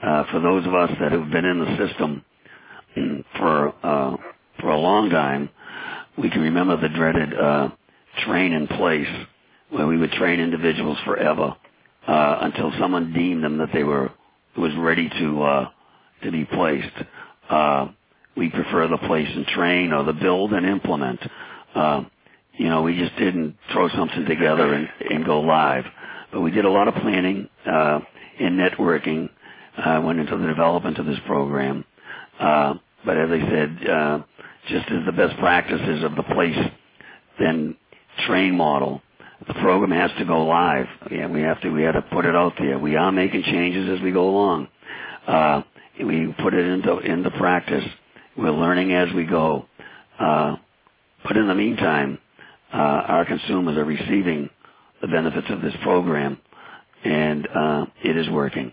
For those of us that have been in the system for a long time, we can remember the dreaded train in place, where we would train individuals forever until someone deemed them that was ready to be placed. We prefer the place and train or the build and implement. We just didn't throw something together and go live. But we did a lot of planning and networking. Went into the development of this program. But as I said, just as the best practices of the place then train model, the program has to go live. Yeah, we had to put it out there. We are making changes as we go along. We put it into practice. We're learning as we go. But in the meantime, our consumers are receiving the benefits of this program, and it is working.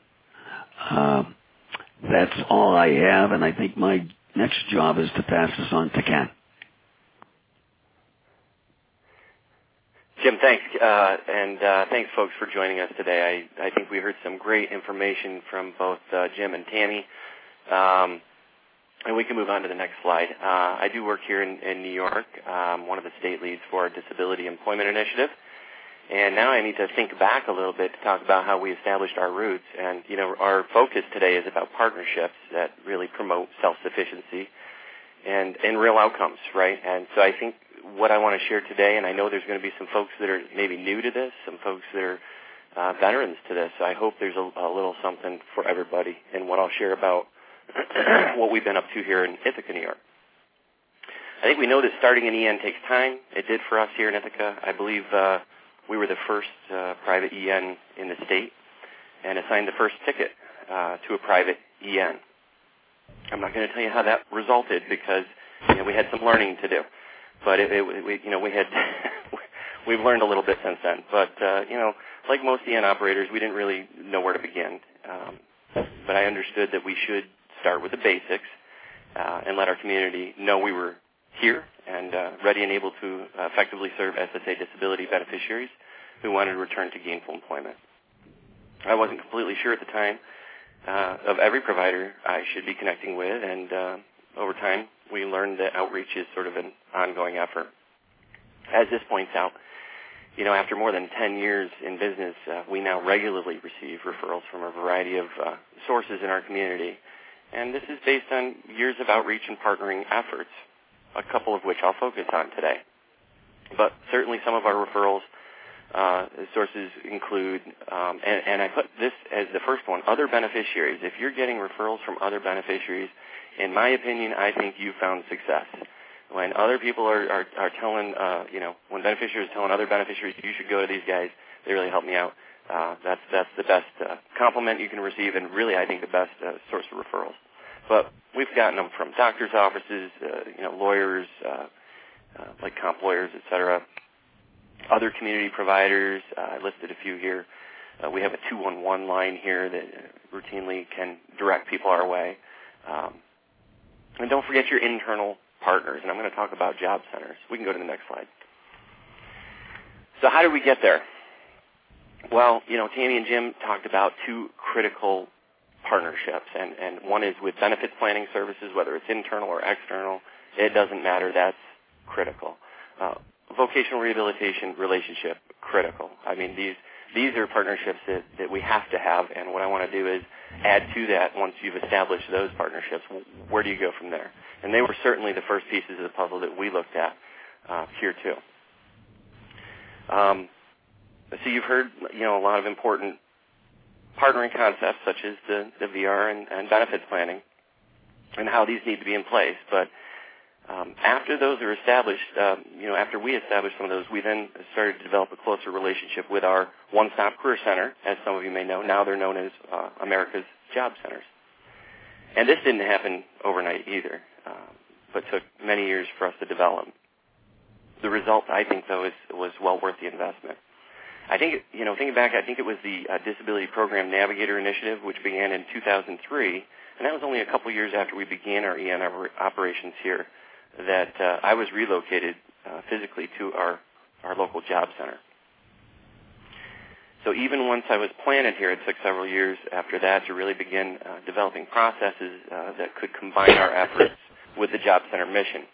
That's all I have, and I think my next job is to pass this on to Ken. Jim, thanks, and thanks, folks, for joining us today. I think we heard some great information from both Jim and Tammy, and we can move on to the next slide. I do work here in New York, one of the state leads for our Disability Employment Initiative, and now I need to think back a little bit to talk about how we established our roots. And, our focus today is about partnerships that really promote self-sufficiency and real outcomes, right? And so I think what I want to share today, and I know there's going to be some folks that are maybe new to this, some folks that are veterans to this, so I hope there's a little something for everybody in what I'll share about what we've been up to here in Ithaca, New York. I think we know that starting an EN takes time. It did for us here in Ithaca. I believe we were the first private EN in the state and assigned the first ticket to a private EN. I'm not going to tell you how that resulted because we had some learning to do, but we've learned a little bit since then. But like most EN operators, we didn't really know where to begin. But I understood that we should start with the basics and let our community know we were here and ready and able to effectively serve SSA disability beneficiaries who wanted to return to gainful employment. I wasn't completely sure at the time of every provider I should be connecting with, and over time we learned that outreach is sort of an ongoing effort. As this points out, after more than 10 years in business, we now regularly receive referrals from a variety of sources in our community, and this is based on years of outreach and partnering efforts, a couple of which I'll focus on today. But certainly some of our referrals sources include, and I put this as the first one, other beneficiaries. If you're getting referrals from other beneficiaries, in my opinion, I think you've found success. When other people are telling, when beneficiaries are telling other beneficiaries, you should go to these guys, they really help me out. That's the best compliment you can receive, and really, I think, the best source of referrals. But we've gotten them from doctors' offices, lawyers, like comp lawyers, et cetera, other community providers. I listed a few here. We have a 211 line here that routinely can direct people our way. And don't forget your internal partners, and I'm going to talk about job centers. We can go to the next slide. So how did we get there? Well, Tammy and Jim talked about two critical partnerships, and one is with benefits planning services, whether it's internal or external. It doesn't matter. That's critical. Vocational rehabilitation relationship, critical. I mean, these are partnerships that we have to have, and what I want to do is add to that once you've established those partnerships. Where do you go from there? And they were certainly the first pieces of the puzzle that we looked at here too. So you've heard, a lot of important partnering concepts such as the VR and benefits planning and how these need to be in place. But after those are established, after we established some of those, we then started to develop a closer relationship with our one-stop career center, as some of you may know. Now they're known as America's Job Centers. And this didn't happen overnight either, but took many years for us to develop. The result, I think, though, was well worth the investment. I think, thinking back, I think it was the Disability Program Navigator Initiative, which began in 2003, and that was only a couple years after we began our EN operations here, that I was relocated physically to our local job center. So even once I was planted here, it took several years after that to really begin developing processes that could combine our efforts with the Job Center mission.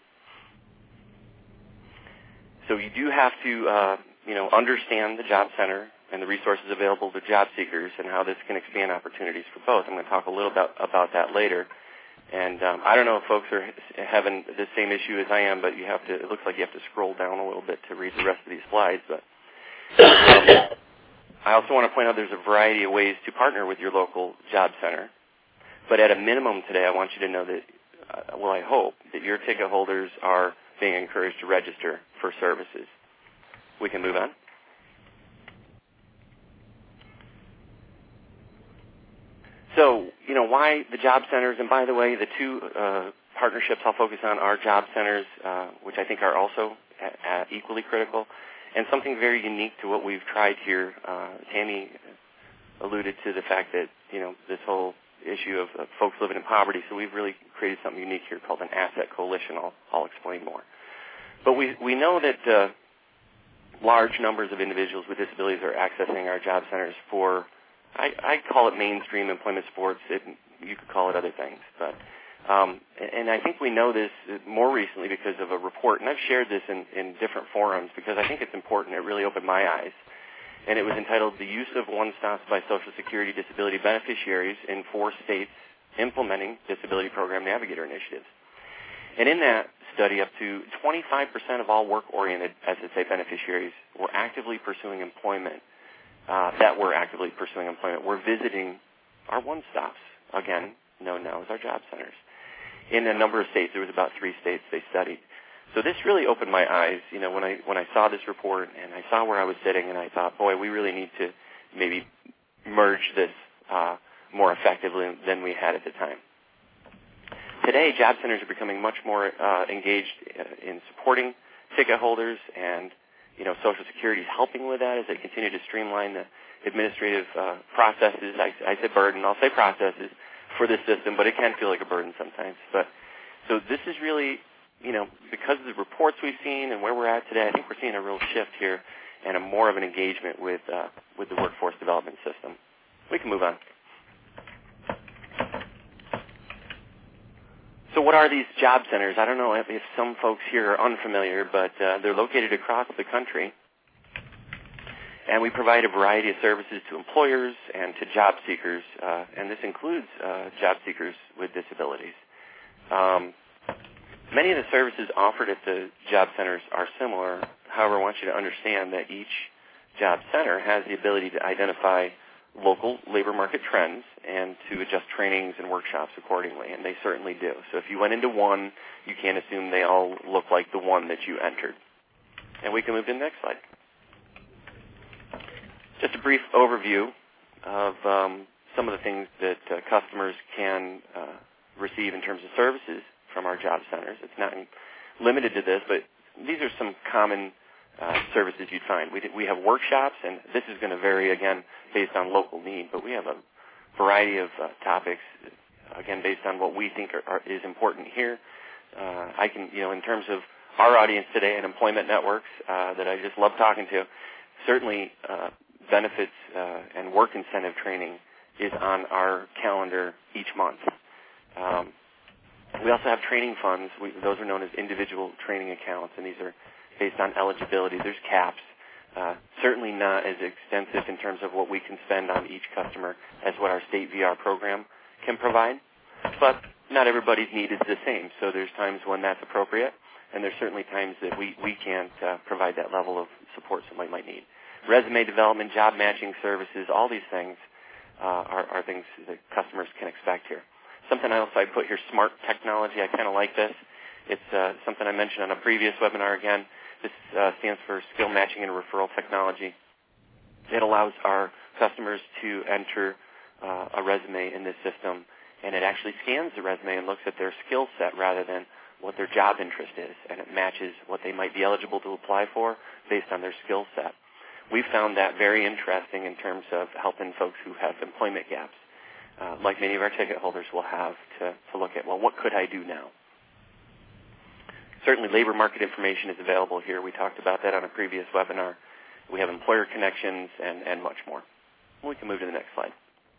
So you do have to, understand the Job Center and the resources available to job seekers and how this can expand opportunities for both. I'm going to talk a little about that later. And I don't know if folks are having the same issue as I am, but it looks like you have to scroll down a little bit to read the rest of these slides. But I also want to point out there's a variety of ways to partner with your local Job Center. But at a minimum today, I want you to know that, I hope that your ticket holders are being encouraged to register for services. We can move on. So, why the Job Centers? And by the way, the two partnerships I'll focus on are Job Centers, which I think are also equally critical, and something very unique to what we've tried here. Tammy alluded to the fact that, this whole issue of folks living in poverty, so we've really created something unique here called an asset coalition. I'll explain more. But we know that large numbers of individuals with disabilities are accessing our Job Centers for, I call it mainstream employment supports. You could call it other things. But and I think we know this more recently because of a report, and I've shared this in different forums because I think it's important. It really opened my eyes. And it was entitled The Use of One-Stops by Social Security Disability Beneficiaries in 4 States Implementing Disability Program Navigator Initiatives. And in that study, up to 25% of all work-oriented SSA beneficiaries were actively pursuing employment. Were visiting our one-stops, again, known now as our Job Centers. In a number of states, there was about 3 states they studied. So this really opened my eyes, when I saw this report and I saw where I was sitting, and I thought, boy, we really need to maybe merge this more effectively than we had at the time. Today, Job Centers are becoming much more engaged in supporting ticket holders, and Social Security is helping with that as they continue to streamline the administrative processes. I said burden, I'll say processes for this system, but it can feel like a burden sometimes. But so this is really, because of the reports we've seen and where we're at today, I think we're seeing a real shift here and a more of an engagement with the workforce development system. We can move on. So what are these Job Centers? I don't know if some folks here are unfamiliar, but they're located across the country. And we provide a variety of services to employers and to job seekers, and this includes job seekers with disabilities. Many of the services offered at the Job Centers are similar. However, I want you to understand that each Job Center has the ability to identify local labor market trends and to adjust trainings and workshops accordingly, and they certainly do. So if you went into one, you can't assume they all look like the one that you entered. And we can move to the next slide. Just a brief overview of some of the things that customers can receive in terms of services from our Job Centers. It's not limited to this, but these are some common services you'd find. We have workshops, and this is going to vary, again, based on local need, but we have a variety of topics, again, based on what we think is important here. I can, in terms of our audience today and employment networks that I just love talking to, certainly benefits and work incentive training is on our calendar each month. We also have training funds. Those are known as individual training accounts, and these are based on eligibility. There's caps. Certainly not as extensive in terms of what we can spend on each customer as what our state VR program can provide. But not everybody's need is the same, so there's times when that's appropriate, and there's certainly times that we can't provide that level of support somebody might need. Resume development, job matching services, all these things are things that customers can expect here. Something else I put here, smart technology. I kind of like this. It's something I mentioned on a previous webinar again. This stands for skill matching and referral technology. It allows our customers to enter a resume in this system, and it actually scans the resume and looks at their skill set rather than what their job interest is, and it matches what they might be eligible to apply for based on their skill set. We found that very interesting in terms of helping folks who have employment gaps, like many of our ticket holders will have to look at, well, what could I do now? Certainly labor market information is available here. We talked about that on a previous webinar. We have employer connections and much more. We can move to the next slide.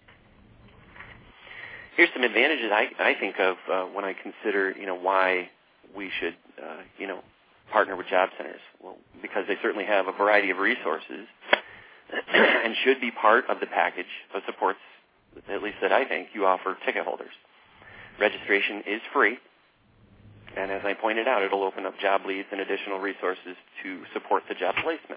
Here's some advantages I think of when I consider, why we should, partner with job centers. Well, because they certainly have a variety of resources and should be part of the package of supports, at least that I think, you offer ticket holders. Registration is free, and as I pointed out, it'll open up job leads and additional resources to support the job placement.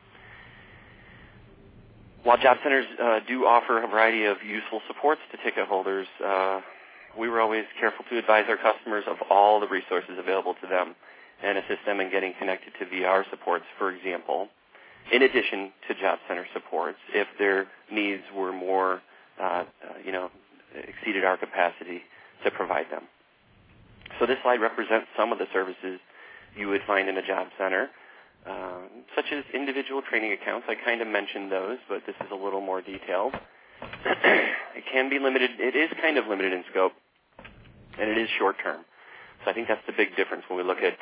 While job centers do offer a variety of useful supports to ticket holders, we were always careful to advise our customers of all the resources available to them and assist them in getting connected to VR supports, for example, in addition to job center supports, if their needs were more, exceeded our capacity to provide them. So this slide represents some of the services you would find in a job center, such as individual training accounts. I kind of mentioned those, but this is a little more detailed. It can be limited. It is kind of limited in scope, and it is short-term. So I think that's the big difference when we look at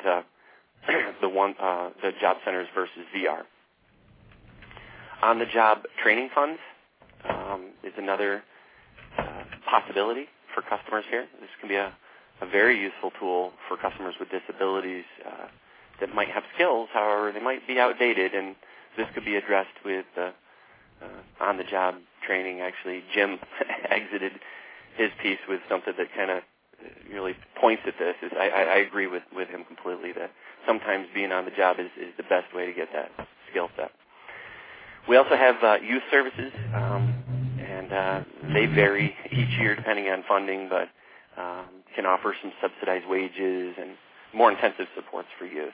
the job centers versus VR. On-the-job training funds is another possibility for customers here. This can be a very useful tool for customers with disabilities that might have skills, however, they might be outdated, and this could be addressed with on-the-job training. Actually, Jim exited his piece with something that kind of really points at this. I agree with him completely that sometimes being on the job is the best way to get that skill set. We also have youth services, and they vary each year depending on funding, but can offer some subsidized wages and more intensive supports for youth.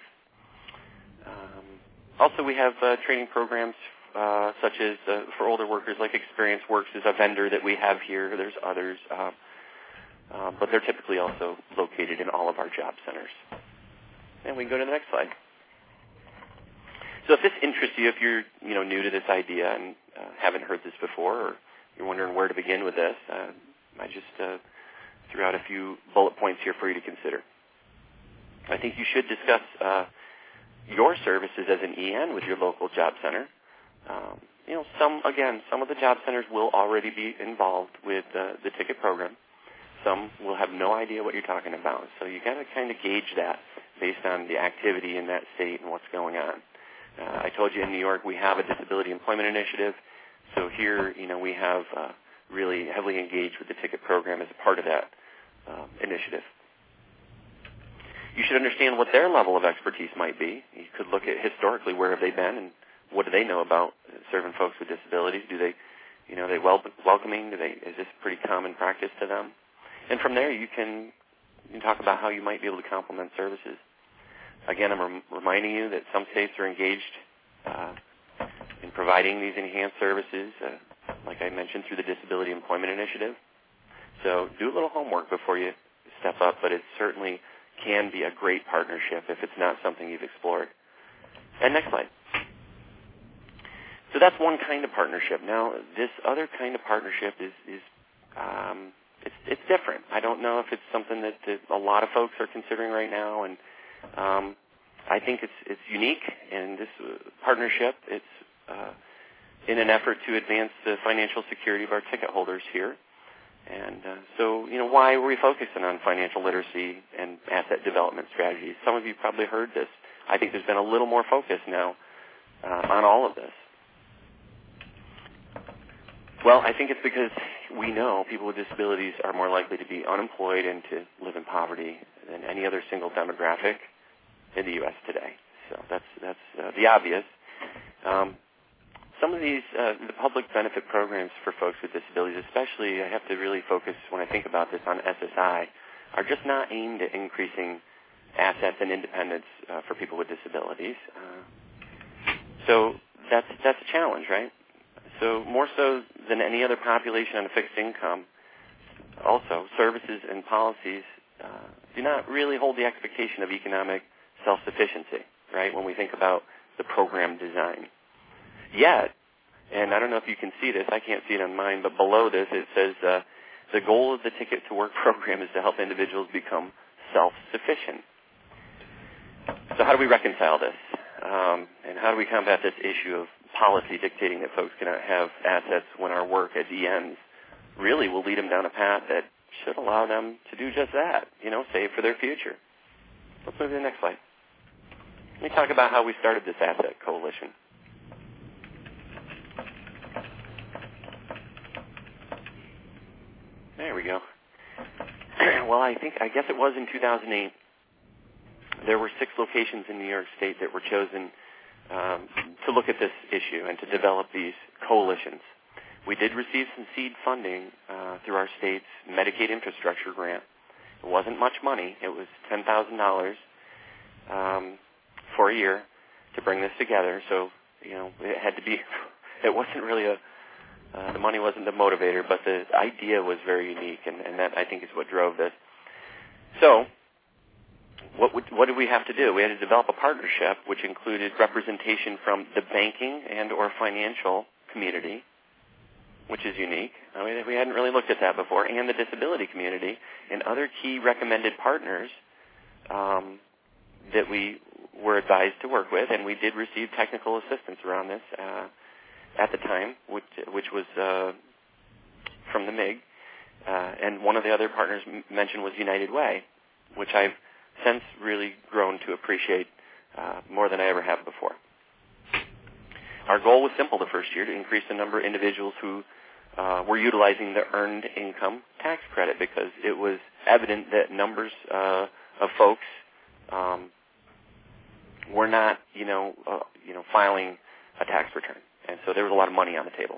Also, we have training programs such as for older workers, like Experience Works is a vendor that we have here. There's others, but they're typically also located in all of our job centers. And we can go to the next slide. So if this interests you, if you're new to this idea and haven't heard this before, or you're wondering where to begin with this, I just threw out a few bullet points here for you to consider. I think you should discuss your services as an EN with your local job center. Some of the job centers will already be involved with the ticket program. Some will have no idea what you're talking about. So you got to kind of gauge that based on the activity in that state and what's going on. I told you in New York we have a disability employment initiative. So here, we have really heavily engaged with the ticket program as a part of that initiative. You should understand what their level of expertise might be. You could look at historically where have they been and what do they know about serving folks with disabilities. Do they, are they welcoming? Is this pretty common practice to them? And from there, you can talk about how you might be able to complement services. Again, I'm reminding you that some states are engaged in providing these enhanced services, like I mentioned, through the Disability Employment Initiative. So do a little homework before you step up, but it certainly can be a great partnership if it's not something you've explored. And next slide. So that's one kind of partnership. Now, this other kind of partnership is it's different. I don't know if it's something that a lot of folks are considering right now, and I think it's unique. And this partnership, it's in an effort to advance the financial security of our ticket holders here. And so, why are we focusing on financial literacy and asset development strategies? Some of you probably heard this. I think there's been a little more focus now on all of this. Well, I think it's because we know people with disabilities are more likely to be unemployed and to live in poverty than any other single demographic in the U.S. today. So that's the obvious. Some of these, the public benefit programs for folks with disabilities, especially, I have to really focus when I think about this on SSI, are just not aimed at increasing assets and independence for people with disabilities. So that's a challenge, right? So more so than any other population on a fixed income, also services and policies do not really hold the expectation of economic self-sufficiency, right, when we think about the program design. Yet, and I don't know if you can see this, I can't see it on mine, but below this it says the goal of the Ticket to Work program is to help individuals become self-sufficient. So how do we reconcile this? And how do we combat this issue of policy dictating that folks cannot have assets when our work as ENs really will lead them down a path that should allow them to do just that, save for their future. Let's move to the next slide. Let me talk about how we started this asset coalition. There we go. Well, I guess it was in 2008. There were 6 locations in New York State that were chosen to look at this issue and to develop these coalitions. We did receive some seed funding through our state's Medicaid infrastructure grant. It wasn't much money. It was $10,000 for a year to bring this together. So, it had to be, it wasn't really the money wasn't the motivator, but the idea was very unique, and that, I think, is what drove this. So, what did we have to do? We had to develop a partnership which included representation from the banking and or financial community, which is unique. We hadn't really looked at that before, and the disability community and other key recommended partners that we were advised to work with, and we did receive technical assistance around this at the time, which was from the MIG, and one of the other partners mentioned was United Way, which I've since really grown to appreciate more than I ever have before. Our goal was simple the first year, to increase the number of individuals who were utilizing the Earned Income Tax Credit, because it was evident that numbers of folks were not, filing a tax return. And so there was a lot of money on the table.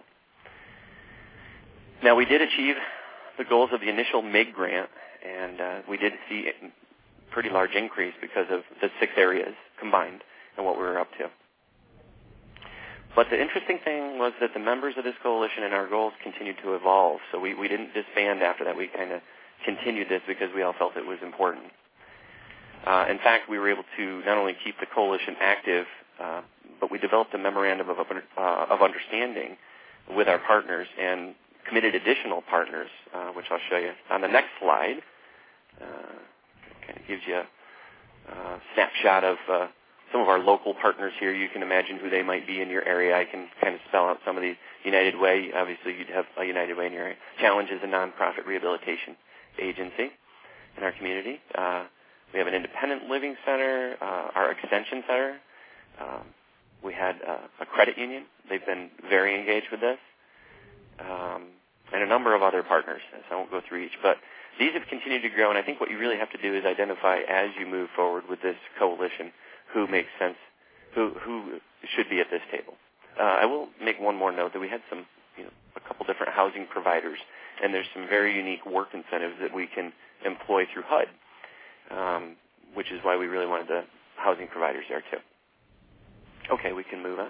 Now, we did achieve the goals of the initial MIG grant, and we did see a pretty large increase because of the 6 areas combined and what we were up to. But the interesting thing was that the members of this coalition and our goals continued to evolve. So we didn't disband after that. We kind of continued this because we all felt it was important. In fact, we were able to not only keep the coalition active, but we developed a memorandum of understanding with our partners and committed additional partners, which I'll show you on the next slide. Kind of gives you a snapshot of some of our local partners here. You can imagine who they might be in your area. I can kind of spell out some of these. United Way, obviously you'd have a United Way in your area. Challenge is a nonprofit rehabilitation agency in our community. We have an independent living center, our extension center. We had a credit union. They've been very engaged with this. And a number of other partners. So I won't go through each. But these have continued to grow, and I think what you really have to do is identify as you move forward with this coalition who makes sense, who should be at this table. I will make one more note that we had a couple different housing providers, and there's some very unique work incentives that we can employ through HUD, which is why we really wanted the housing providers there too. Okay, we can move on.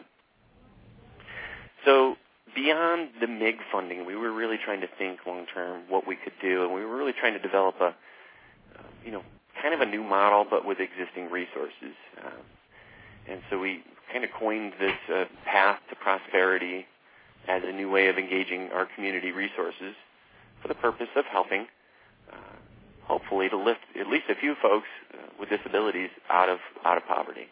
So beyond the MIG funding, we were really trying to think long-term what we could do, and we were really trying to develop a, kind of a new model, but with existing resources. And so we kind of coined this path to prosperity as a new way of engaging our community resources for the purpose of helping, hopefully, to lift at least a few folks with disabilities out of poverty.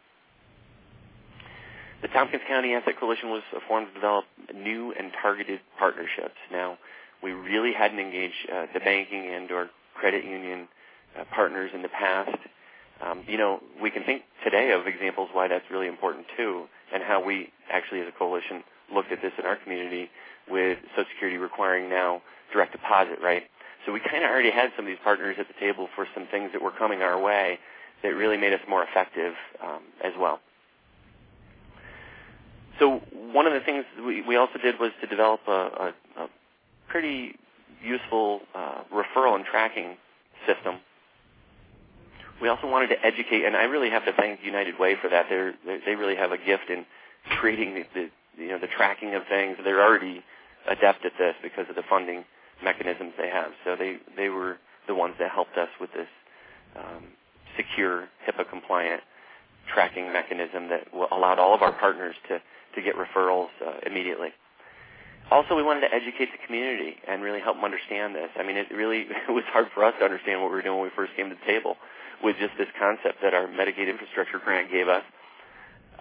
The Tompkins County Asset Coalition was formed to develop new and targeted partnerships. Now, we really hadn't engaged the banking and or credit union partners in the past. We can think today of examples why that's really important too, and how we actually as a coalition looked at this in our community with Social Security requiring now direct deposit, right? So we kind of already had some of these partners at the table for some things that were coming our way that really made us more effective as well. So one of the things we also did was to develop a pretty useful referral and tracking system. We also wanted to educate, and I really have to thank United Way for that. They really have a gift in creating the tracking of things. They're already adept at this because of the funding mechanisms they have. So they were the ones that helped us with this secure, HIPAA-compliant tracking mechanism that allowed all of our partners to get referrals immediately. Also, we wanted to educate the community and really help them understand this. I mean, it was hard for us to understand what we were doing when we first came to the table with just this concept that our Medicaid infrastructure grant gave us.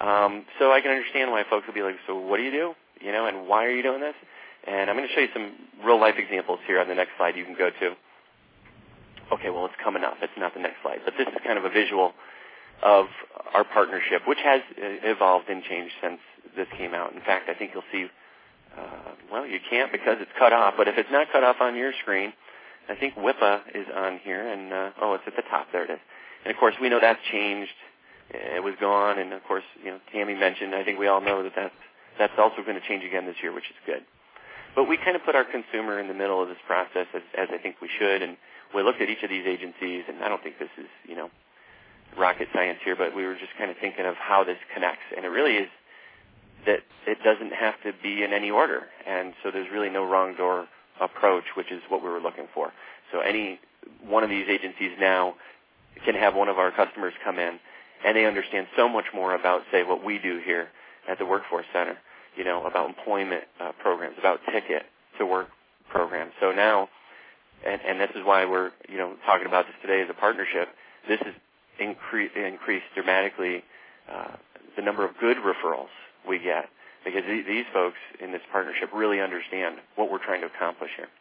So I can understand why folks will be like, so what do you do? And why are you doing this? And I'm going to show you some real-life examples here on the next slide you can go to. Okay, well, it's coming up. It's not the next slide. But this is kind of a visual of our partnership, which has evolved and changed since this came out. In fact, I think you'll see, well, you can't because it's cut off, but if it's not cut off on your screen, I think WIPA is on here, and, it's at the top. There it is. And, of course, we know that's changed. It was gone, and, of course, Tammy mentioned, I think we all know that's also going to change again this year, which is good. But we kind of put our consumer in the middle of this process, as I think we should, and we looked at each of these agencies, and I don't think this is, rocket science here, but we were just kind of thinking of how this connects, and it really is that it doesn't have to be in any order, and so there's really no wrong door approach, which is what we were looking for. So any one of these agencies now can have one of our customers come in, and they understand so much more about, say, what we do here at the Workforce Center, about employment programs, about ticket-to-work programs. So now, and this is why we're, talking about this today as a partnership, this has increased dramatically the number of good referrals we get, because these folks in this partnership really understand what we're trying to accomplish here.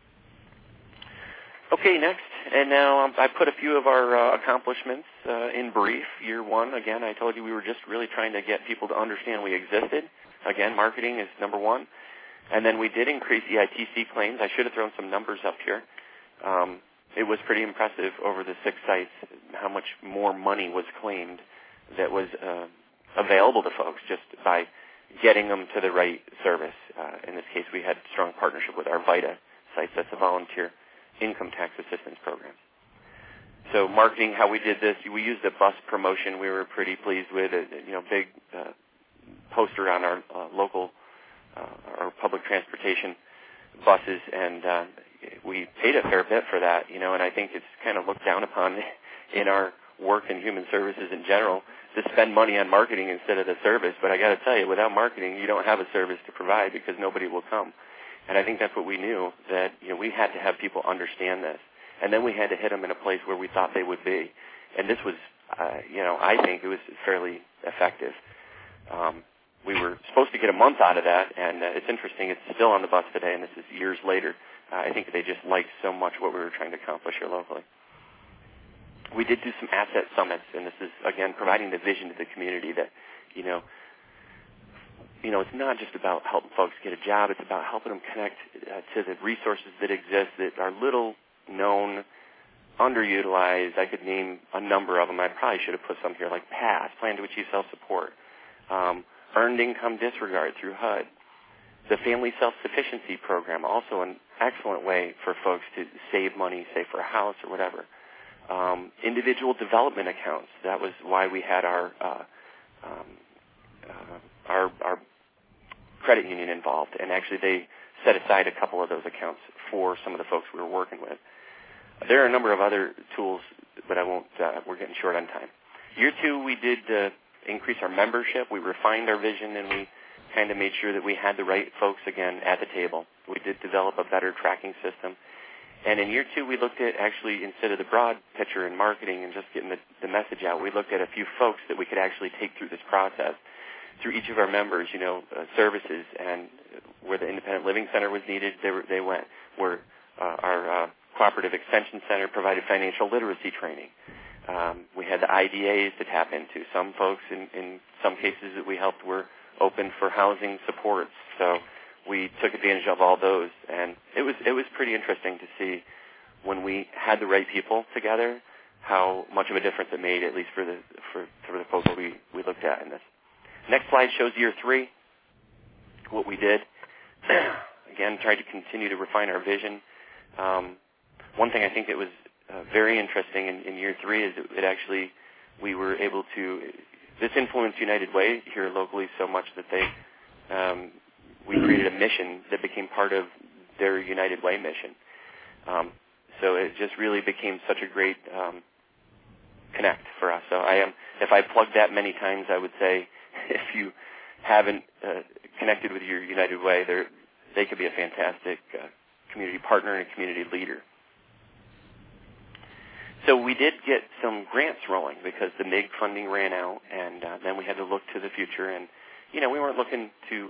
Okay, next, and now I put a few of our accomplishments in brief. Year one, again, I told you we were just really trying to get people to understand we existed. Again, marketing is number one. And then we did increase the EITC claims. I should have thrown some numbers up here. It was pretty impressive over the 6 sites how much more money was claimed that was available to folks just by getting them to the right service. In this case, we had strong partnership with our VITA sites. That's a volunteer income tax assistance program. So marketing, how we did this, we used a bus promotion we were pretty pleased with, big poster on our local our public transportation buses, and we paid a fair bit for that, and I think it's kind of looked down upon in our work in human services in general to spend money on marketing instead of the service. But I got to tell you, without marketing, you don't have a service to provide because nobody will come. And I think that's what we knew, that we had to have people understand this. And then we had to hit them in a place where we thought they would be. And this was, I think it was fairly effective. We were supposed to get a month out of that, and it's interesting, it's still on the bus today, and this is years later. I think they just liked so much what we were trying to accomplish here locally. We did do some asset summits, and this is, again, providing the vision to the community that, it's not just about helping folks get a job. It's about helping them connect to the resources that exist that are little known, underutilized. I could name a number of them. I probably should have put some here, like PASS, Plan to Achieve Self-Support, Earned Income Disregard through HUD, the Family Self-Sufficiency Program, also an excellent way for folks to save money, say for a house or whatever. Individual development accounts. That was why we had our credit union involved, and actually they set aside a couple of those accounts for some of the folks we were working with. There are a number of other tools, but I won't. We're getting short on time. Year 2, we did increase our membership. We refined our vision, and we kind of made sure that we had the right folks again at the table. We did develop a better tracking system. And in year 2, we looked at actually, instead of the broad picture in marketing and just getting the message out, we looked at a few folks that we could actually take through this process. Through each of our members, services, and where the Independent Living Center was needed, they went. Where our Cooperative Extension Center provided financial literacy training. We had the IDAs to tap into. Some folks, in some cases that we helped, were open for housing supports. So we took advantage of all those, and it was pretty interesting to see when we had the right people together how much of a difference it made, at least for the folks we looked at in this. Next slide shows year 3, what we did. Again, tried to continue to refine our vision. One thing I think that was very interesting in year 3 is it actually, we were able to, this influenced United Way here locally so much that we created a mission that became part of their United Way mission. So it just really became such a great connect for us. So if I plugged that many times, I would say, if you haven't connected with your United Way, they could be a fantastic community partner and a community leader. So we did get some grants rolling because the MIG funding ran out, and then we had to look to the future. And, we weren't looking to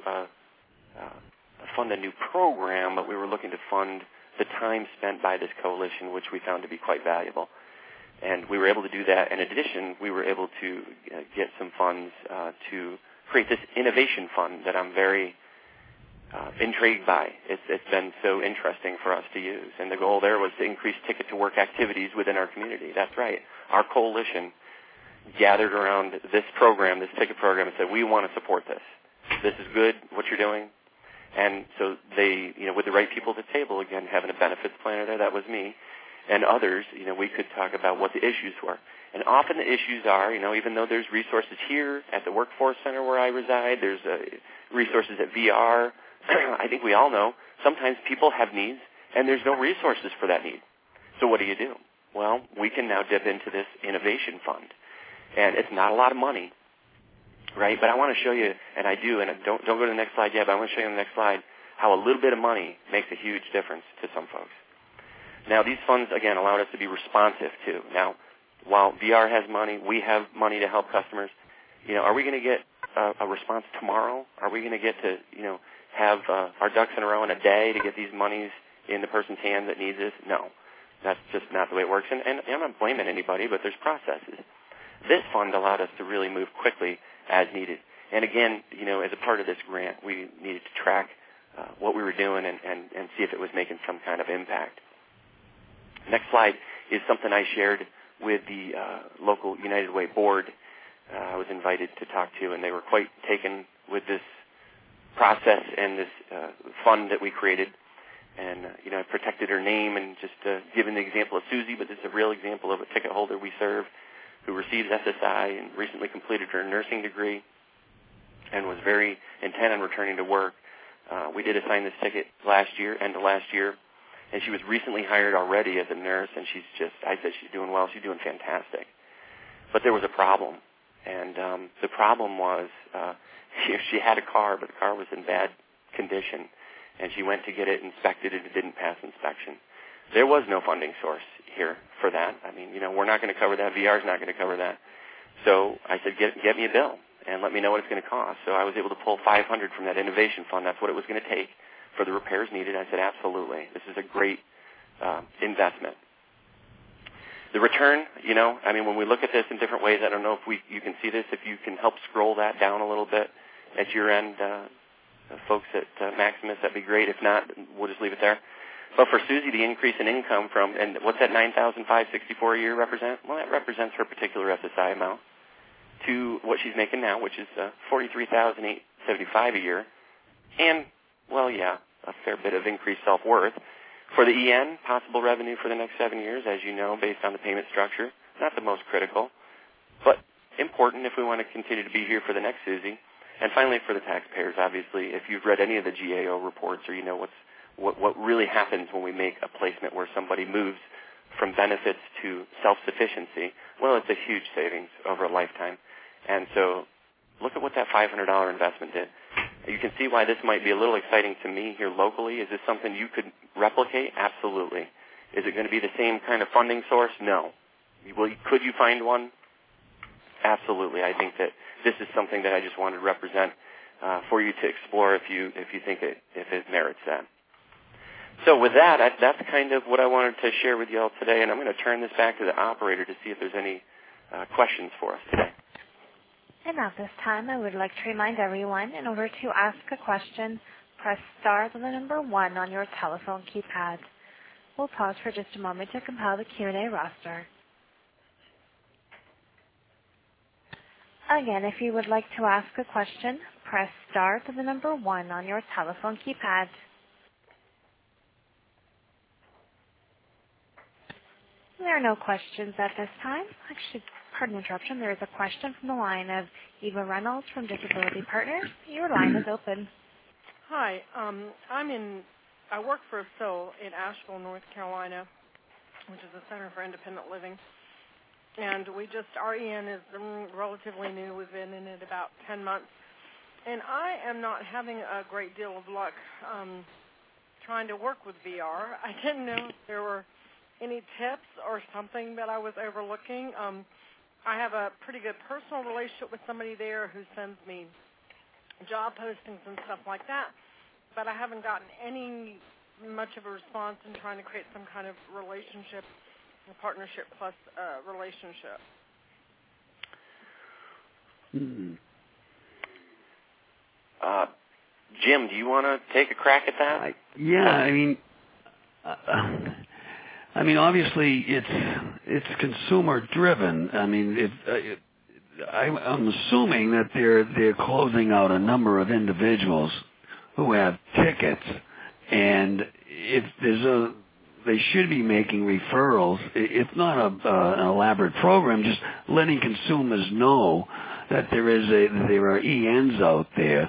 fund a new program, but we were looking to fund the time spent by this coalition, which we found to be quite valuable. And we were able to do that. In addition, we were able to get some funds to create this innovation fund that I'm very intrigued by. It's been so interesting for us to use. And the goal there was to increase ticket-to-work activities within our community. That's right. Our coalition gathered around this program, this ticket program, and said, we want to support this. This is good, what you're doing. And so they, with the right people at the table, again, having a benefits planner there, that was me, and others, we could talk about what the issues were. And often the issues are, even though there's resources here at the Workforce Center where I reside, there's resources at VR, I think we all know, sometimes people have needs, and there's no resources for that need. So what do? Well, we can now dip into this innovation fund. And it's not a lot of money, right? But I want to show you, and I do, and don't go to the next slide yet, but I want to show you on the next slide how a little bit of money makes a huge difference to some folks. Now, these funds, again, allowed us to be responsive, too. Now, while VR has money, we have money to help customers. Are we going to get a response tomorrow? Are we going to get to, have our ducks in a row in a day to get these monies in the person's hand that needs this? No. That's just not the way it works. And I'm not blaming anybody, but there's processes. This fund allowed us to really move quickly as needed. And again, as a part of this grant, we needed to track what we were doing and see if it was making some kind of impact. Next slide is something I shared with the local United Way board. I was invited to talk to, and they were quite taken with this process and this fund that we created. And, I protected her name and just given the example of Susie, but this is a real example of a ticket holder we serve who received SSI and recently completed her nursing degree and was very intent on returning to work. We did assign this ticket end of last year, and she was recently hired already as a nurse, and I said she's doing well, she's doing fantastic. But there was a problem, and the problem was she had a car, but the car was in bad condition, and she went to get it inspected, and it didn't pass inspection. There was no funding source here for that. I mean, we're not going to cover that. VR's not going to cover that. So I said, get me a bill and let me know what it's going to cost. So I was able to pull $500 from that innovation fund. That's what it was going to take for the repairs needed. I said, absolutely. This is a great investment. The return, when we look at this in different ways, I don't know if you can see this. If you can help scroll that down a little bit at your end, folks at Maximus, that'd be great. If not, we'll just leave it there. But for Susie, the increase in income and what's that $9,564 a year represent? Well, that represents her particular SSI amount to what she's making now, which is $43,875 a year. And, a fair bit of increased self-worth. For the EN, possible revenue for the next 7 years, as you know, based on the payment structure, not the most critical, but important if we want to continue to be here for the next Susie. And finally, for the taxpayers, obviously, if you've read any of the GAO reports or what really happens when we make a placement where somebody moves from benefits to self-sufficiency, well, it's a huge savings over a lifetime. And so look at what that $500 investment did. You can see why this might be a little exciting to me here locally. Is this something you could replicate? Absolutely. Is it going to be the same kind of funding source? No. Could you find one? Absolutely. I think that this is something that I just wanted to represent for you to explore if you think it merits that. So with that, that's kind of what I wanted to share with you all today, and I'm going to turn this back to the operator to see if there's any questions for us today. And at this time, I would like to remind everyone, in order to ask a question, press star then the number 1 on your telephone keypad. We'll pause for just a moment to compile the Q&A roster. Again, if you would like to ask a question, press star then the number 1 on your telephone keypad. There are no questions at this time. Actually, pardon the interruption. There is a question from the line of Eva Reynolds from Disability Partners. Your line is open. Hi. I work for a SO in Asheville, North Carolina, which is a Center for Independent Living. And our EN is relatively new. We've been in it about 10 months. And I am not having a great deal of luck trying to work with VR. I didn't know there were any tips or something that I was overlooking. I have a pretty good personal relationship with somebody there who sends me job postings and stuff like that, but I haven't gotten any much of a response in trying to create some kind of relationship, a partnership plus relationship. Jim, do you want to take a crack at that? I mean, obviously it's consumer driven. I mean, I'm assuming that they're closing out a number of individuals who have tickets, and if they should be making referrals, if not an elaborate program, just letting consumers know that there are ENs out there.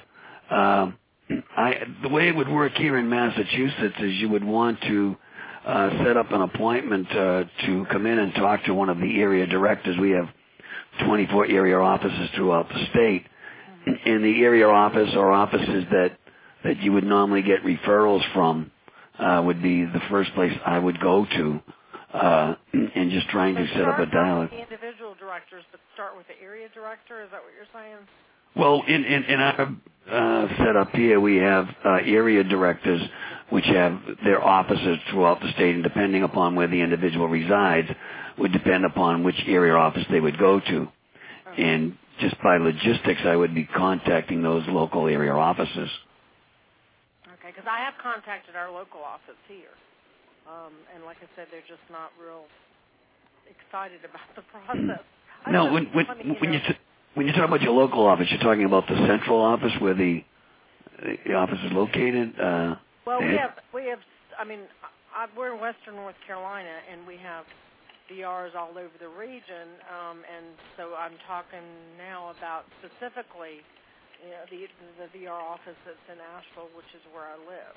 The way it would work here in Massachusetts is you would want to set up an appointment to come in and talk to one of the area directors. We have 24 area offices throughout the state. In the area office or offices that you would normally get referrals from would be the first place I would go to, and just trying to set up a dialogue. The individual directors, but start with the area director. Is that what you're saying? Well, in our setup here, we have area directors, which have their offices throughout the state, and depending upon where the individual resides, would depend upon which area office they would go to. Okay. And just by logistics, I would be contacting those local area offices. Okay, because I have contacted our local office here, and like I said, they're just not real excited about the process. No, when you talk about your local office, you're talking about the central office where the office is located? Well, we have. I mean, we're in Western North Carolina, and we have VRs all over the region, and so I'm talking now about specifically, the VR office that's in Asheville, which is where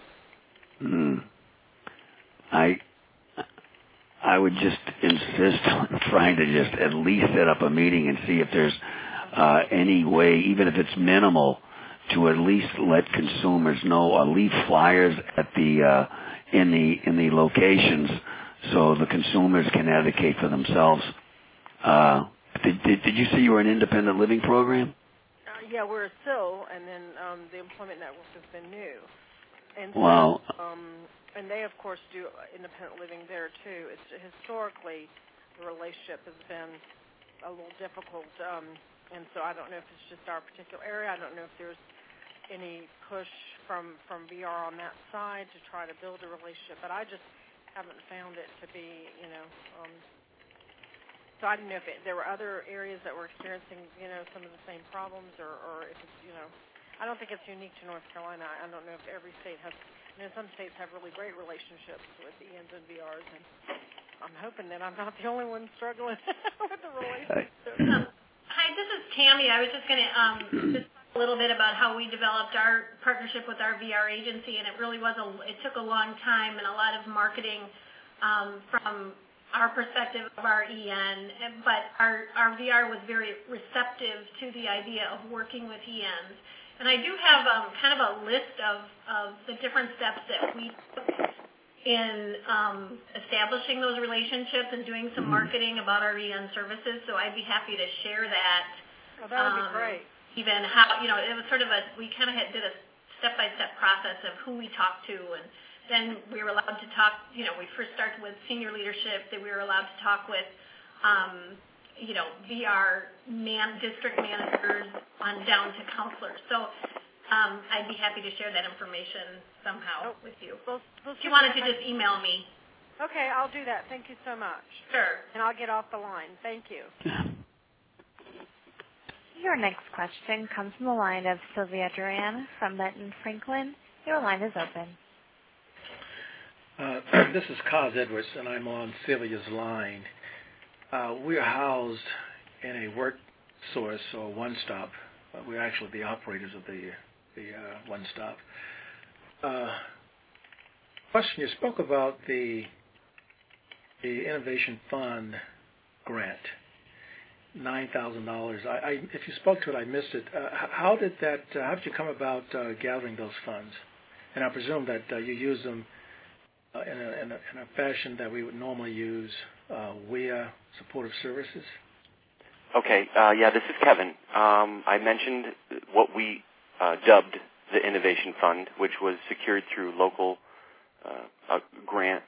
I live. I would just insist on trying to just at least set up a meeting and see if there's any way, even if it's minimal, to at least let consumers know, or leave flyers at in the locations, so the consumers can advocate for themselves. Did you say you were an independent living program? Yeah, we're a SIL, and then the Employment Network has been new. And so, wow. And they, of course, do independent living there, too. It's historically, the relationship has been a little difficult, and so I don't know if it's just our particular area. I don't know if there's any push from VR on that side to try to build a relationship, but I just haven't found it to be, so I didn't know if there were other areas that were experiencing, some of the same problems, or if it's, I don't think it's unique to North Carolina. I don't know if every state has, some states have really great relationships with ENs and VRs, and I'm hoping that I'm not the only one struggling with the relationship. Hi, this is Tammy. I was just going to just talk a little bit about how we developed our partnership with our VR agency, and it really it took a long time and a lot of marketing from our perspective of our EN, but our VR was very receptive to the idea of working with ENs. And I do have kind of a list of the different steps that we took in establishing those relationships and doing some marketing about our EN services, so I'd be happy to share that. Oh, that would be great. Even how, it was sort of we kind of did a step-by-step process of who we talked to, and then we were allowed to talk, we first started with senior leadership, that we were allowed to talk with, VR district managers on down to counselors. So I'd be happy to share that information somehow with you. If you wanted to just email me. Okay, I'll do that. Thank you so much. Sure. And I'll get off the line. Thank you. Your next question comes from the line of Sylvia Duran from Benton Franklin. Your line is open. This is Cos Edwards, and I'm on Sylvia's line. We are housed in a work source or one-stop. We're actually the operators of the one-stop. Question: you spoke about the Innovation Fund grant, $9,000. If you spoke to it, I missed it. How did you come about gathering those funds? And I presume that you use them in a fashion that we would normally use WIA supportive services? Okay. Yeah, this is Kevin. I mentioned what we dubbed the Innovation Fund, which was secured through local grant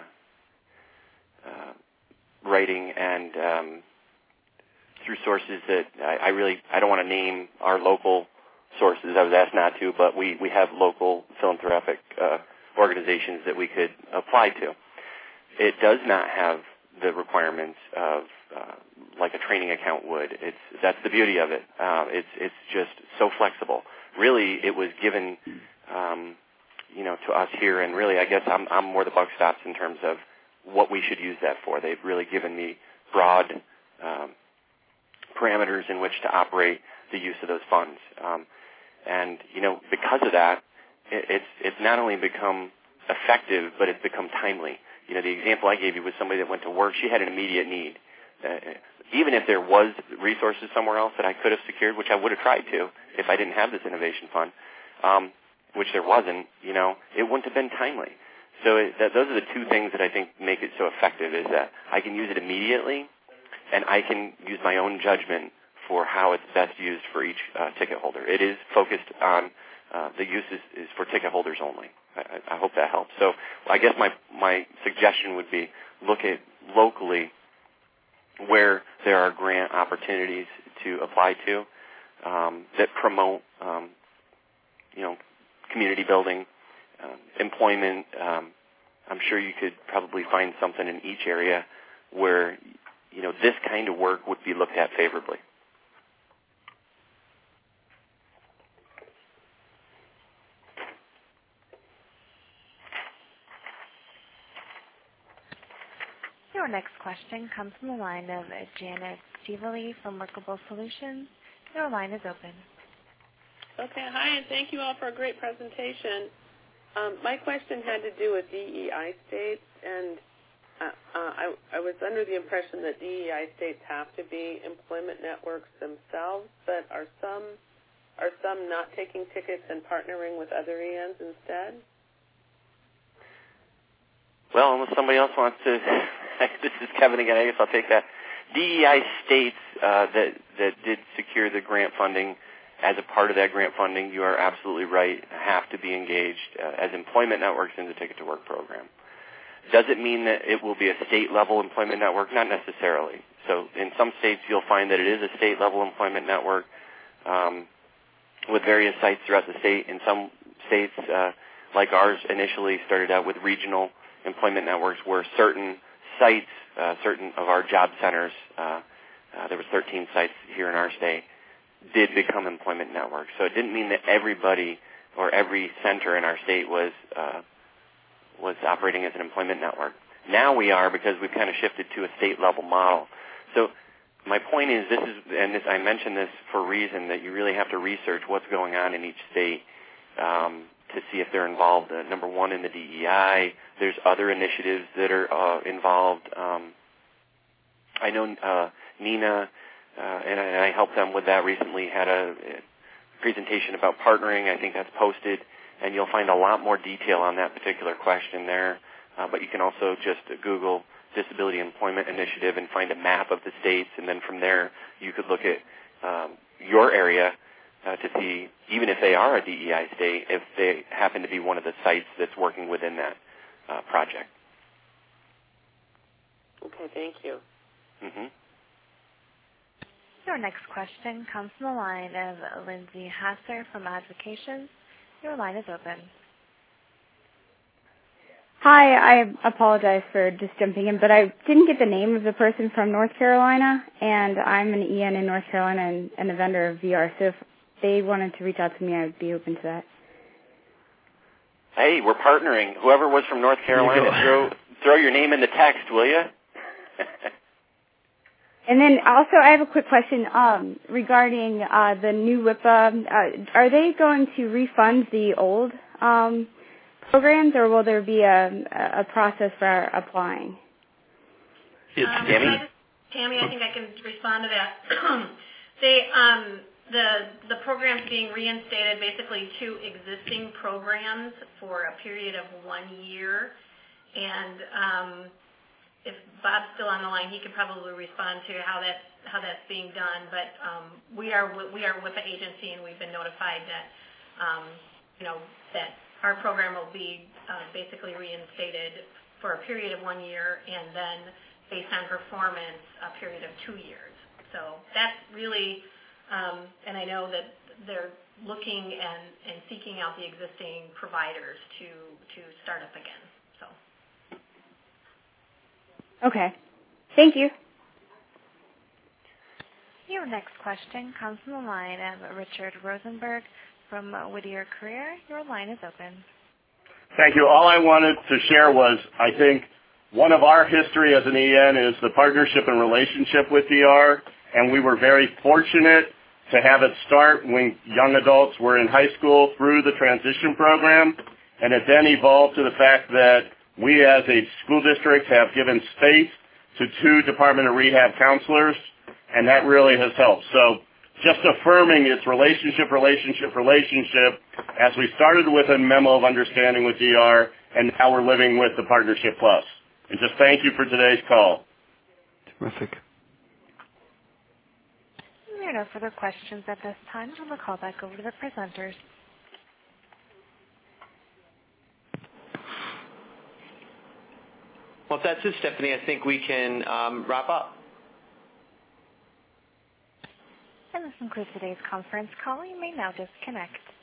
writing and through sources that I don't want to name our local sources. I was asked not to, but we have local philanthropic organizations that we could apply to. It does not have the requirements of like a training account would. That's the beauty of it. It's just so flexible. Really, it was given to us here, and really, I guess I'm more the buck stops in terms of what we should use that for. They've really given me broad parameters in which to operate the use of those funds. And because of that, it's not only become effective, but it's become timely. The example I gave you was somebody that went to work. She had an immediate need. Even if there was resources somewhere else that I could have secured, which I would have tried to if I didn't have this Innovation Fund, which there wasn't, it wouldn't have been timely. So those are the two things that I think make it so effective, is that I can use it immediately, and I can use my own judgment for how it's best used for each ticket holder. It is focused on the use is for ticket holders only. I hope that helps. So I guess my suggestion would be look at locally where there are grant opportunities to apply to that promote, community building, employment. I'm sure you could probably find something in each area where, this kind of work would be looked at favorably. Your next question comes from the line of Janet Stevely from Workable Solutions. Your line is open. Okay, hi, and thank you all for a great presentation. My question had to do with DEI states, and I was under the impression that DEI states have to be employment networks themselves, but are some not taking tickets and partnering with other ENs instead? Well, unless somebody else wants to, this is Kevin again, I guess I'll take that. DEI states that did secure the grant funding, as a part of that grant funding, you are absolutely right, have to be engaged as employment networks in the Ticket to Work program. Does it mean that it will be a state-level employment network? Not necessarily. So in some states, you'll find that it is a state-level employment network with various sites throughout the state. In some states, like ours, initially started out with regional employment networks where certain sites, certain of our job centers, there was 13 sites here in our state, did become employment networks. So it didn't mean that everybody or every center in our state was operating as an employment network. Now we are, because we've kind of shifted to a state-level model. So my point is, I mentioned this for a reason, that you really have to research what's going on in each state to see if they're involved. Number one, in the DEI. There's other initiatives that are involved. I know Nina, and I helped them with that recently, had a presentation about partnering. I think that's posted, and you'll find a lot more detail on that particular question there. But you can also just Google Disability Employment Initiative and find a map of the states, and then from there you could look at your area to see, even if they are a DEI state, if they happen to be one of the sites that's working within that project. Okay, thank you. Mm-hmm. Your next question comes from the line of Lindsay Hasser from Advocations. Your line is open. Hi, I apologize for just jumping in, but I didn't get the name of the person from North Carolina, and I'm an EN in North Carolina and a vendor of VR, so if they wanted to reach out to me, I'd be open to that. Hey, we're partnering. Whoever was from North Carolina, throw your name in the text, will you? And then also I have a quick question regarding the new WIPA. Are they going to refund the old programs, or will there be a process for applying? Tammy? Tammy, I think I can respond to that. The programs being reinstated, basically 2 existing programs for a period of 1 year. And if Bob's still on the line, he could probably respond to how that's being done. But we are WIPA agency, and we've been notified that that our program will be basically reinstated for a period of 1 year, and then based on performance, a period of 2 years. So that's really, and I know that they're looking and seeking out the existing providers to start up again. So. Okay. Thank you. Your next question comes from the line of Richard Rosenberg from Whittier Career. Your line is open. Thank you. All I wanted to share was, I think, one of our history as an EN is the partnership and relationship with DR, and we were very fortunate to have it start when young adults were in high school through the transition program, and it then evolved to the fact that we as a school district have given space to 2 Department of Rehab counselors, and that really has helped. So just affirming its relationship as we started with a memo of understanding with DR, and now we're living with the Partnership Plus. And just thank you for today's call. Terrific. There are no further questions at this time. I'll call back over to the presenters. Well, if that's it, Stephanie, I think we can wrap up. And this concludes today's conference call. You may now disconnect.